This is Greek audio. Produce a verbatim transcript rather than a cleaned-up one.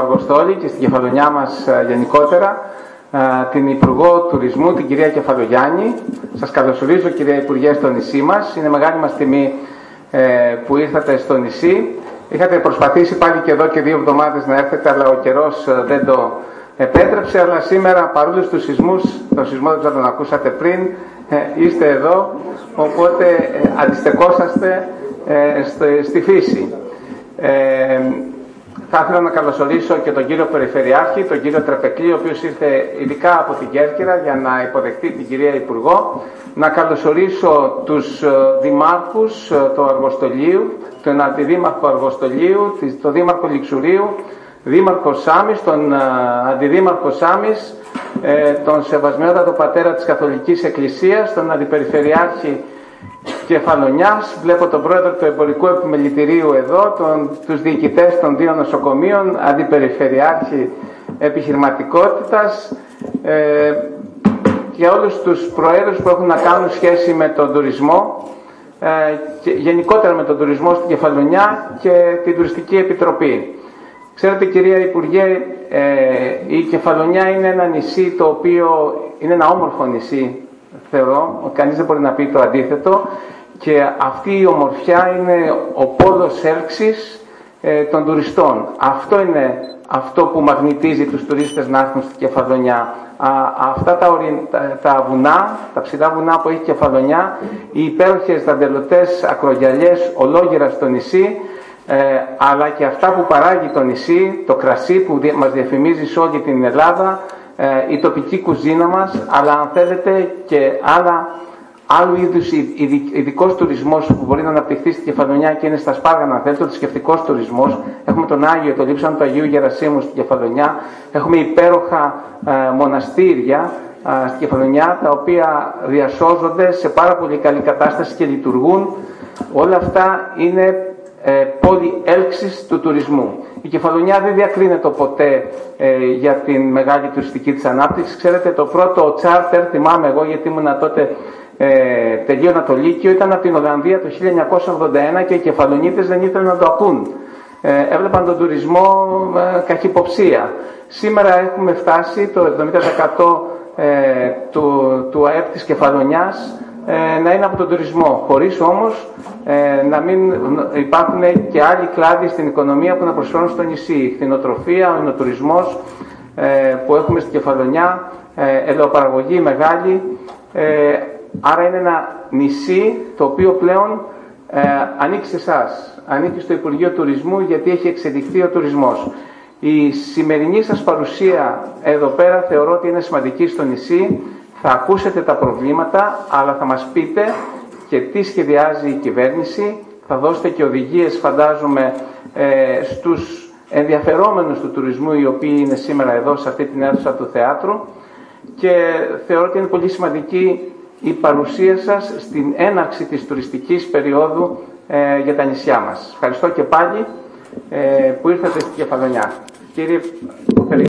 Αργοστόλη και στην Κεφαλονιά μας γενικότερα την Υπουργό Τουρισμού, την κυρία Κεφαλογιάννη. Σας καλωσορίζω, κυρία Υπουργέ, στο νησί μας. Είναι μεγάλη μας τιμή που ήρθατε στο νησί. Είχατε προσπαθήσει πάλι και εδώ και δύο εβδομάδες να έρθετε, αλλά ο καιρός δεν το επέτρεψε. Αλλά σήμερα, παρόλους τους σεισμούς, το σεισμό δεν τον ακούσατε πριν, είστε εδώ, οπότε αντιστεκόσαστε στη φύση. Ε, θα ήθελα να καλωσορίσω και τον κύριο Περιφερειάρχη, τον κύριο Τρεπεκλή, ο οποίος ήρθε ειδικά από την Κέρκυρα για να υποδεχτεί την κυρία Υπουργό. Να καλωσορίσω τους δημάρχους του Αργοστολίου, τον αντιδήμαρχο Αργοστολίου, τον δήμαρχο Λιξουρίου, δήμαρχο Σάμης, τον αντιδήμαρχο Σάμης, τον σεβασμιότατο πατέρα της Καθολικής Εκκλησίας, τον αντιπεριφερειάρχη Κεφαλονιάς, βλέπω τον πρόεδρο του Εμπορικού Επιμελητηρίου εδώ, τον, τους διοικητές των δύο νοσοκομείων, αντιπεριφερειάρχη επιχειρηματικότητας ε, και όλους τους προέδρους που έχουν να κάνουν σχέση με τον τουρισμό ε, και γενικότερα με τον τουρισμό στην Κεφαλονιά και την Τουριστική Επιτροπή. Ξέρετε, κυρία Υπουργέ, ε, η Κεφαλονιά είναι ένα νησί το οποίο είναι ένα όμορφο νησί, θεωρώ, ότι κανείς δεν μπορεί να πει το αντίθετο, και αυτή η ομορφιά είναι ο πόλος έλξης ε, των τουριστών. Αυτό είναι αυτό που μαγνητίζει τους τουρίστες να έρθουν στη Κεφαλονιά. Α, αυτά τα, ορι, τα, τα βουνά, τα ψηλά βουνά που έχει η Κεφαλονιά, οι υπέροχες δαντελωτές ακρογιαλιές ολόγυρα στο νησί, ε, αλλά και αυτά που παράγει το νησί, το κρασί που δι, μας διαφημίζει σε όλη την Ελλάδα, η τοπική κουζίνα μας, αλλά αν θέλετε και άλλα, άλλου είδους ειδικός τουρισμός που μπορεί να αναπτυχθεί στη Κεφαλονιά και είναι στα Σπάργανα, αν θέλετε, ο θρησκευτικός τουρισμός. Έχουμε τον Άγιο, το λείψανο του Αγίου Γερασίμου στην Κεφαλονιά. Έχουμε υπέροχα ε, μοναστήρια ε, στην Κεφαλονιά, τα οποία διασώζονται σε πάρα πολύ καλή κατάσταση και λειτουργούν. Όλα αυτά είναι ε, πόλη έλξης του τουρισμού. Η Κεφαλονιά δεν διακρίνεται ποτέ ε, για την μεγάλη τουριστική της ανάπτυξη. Ξέρετε, το πρώτο τσάρτερ, θυμάμαι εγώ γιατί ήμουνα τότε ε, τελείωνα το Λύκειο, ήταν από την Ολλανδία το χίλια εννιακόσια ογδόντα ένα και οι Κεφαλονίτες δεν ήθελαν να το ακούν. Ε, έβλεπαν τον τουρισμό ε, καχυποψία. Σήμερα έχουμε φτάσει το εβδομήντα τοις εκατό ε, του, του ΑΕΠ της Κεφαλονιάς ε, να είναι από τον τουρισμό, χωρίς όμως ε, να μην υπάρχουν και άλλοι κλάδοι στην οικονομία που να προσφέρουν στο νησί. Η κτηνοτροφία, ο εινοτουρισμός ε, που έχουμε στην Κεφαλονιά, ε, ελαιοπαραγωγή μεγάλη, ε, άρα είναι ένα νησί το οποίο πλέον ε, ανήκει σε εσάς, ανήκει στο Υπουργείο Τουρισμού, γιατί έχει εξελιχθεί ο τουρισμός. Η σημερινή σας παρουσία εδώ πέρα θεωρώ ότι είναι σημαντική στο νησί. Θα ακούσετε τα προβλήματα, αλλά θα μας πείτε και τι σχεδιάζει η κυβέρνηση. Θα δώσετε και οδηγίες, φαντάζομαι, ε, στους ενδιαφερόμενους του τουρισμού, οι οποίοι είναι σήμερα εδώ σε αυτή την αίθουσα του θεάτρου, και θεωρώ ότι είναι πολύ σημαντική η παρουσία σας στην έναρξη της τουριστικής περίοδου ε, για τα νησιά μας. Ευχαριστώ και πάλι ε, που ήρθατε στην Κεφαλονιά. Κύριε